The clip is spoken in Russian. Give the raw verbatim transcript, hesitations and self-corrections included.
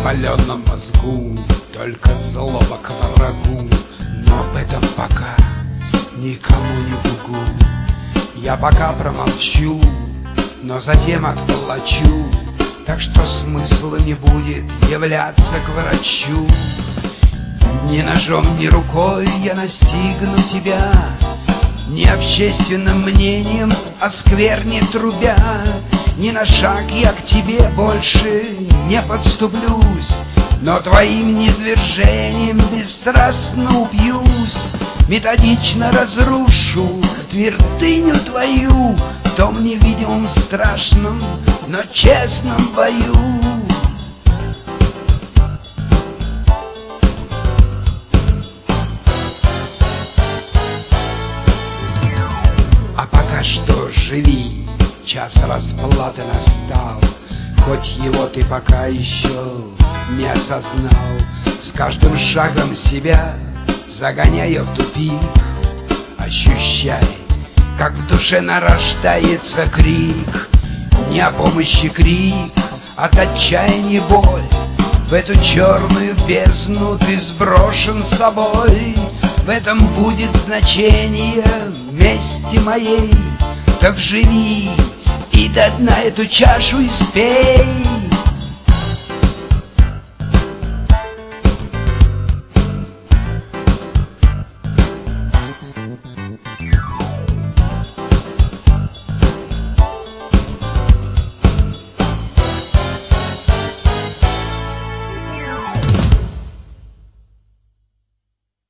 воспаленном мозгу только злоба к врагу, но об этом пока никому не гугу. Я пока промолчу, но затем отплачу, так что смысла не будет являться к врачу. Ни ножом, ни рукой я настигну тебя, ни общественным мнением о скверне трубя. Ни на шаг я к тебе больше не подступлюсь, но твоим низвержением бесстрастно упьюсь. Методично разрушу твердыню твою в том невидимом страшном, но честном бою. А пока что живи, час расплаты настал, хоть его ты пока еще не осознал. С каждым шагом себя загоняя в тупик, ощущай, как в душе нарождается крик. Не о помощи крик, от отчаяния боль. В эту черную бездну ты сброшен с собой. В этом будет значение мести моей. Так живи и до дна эту чашу испей.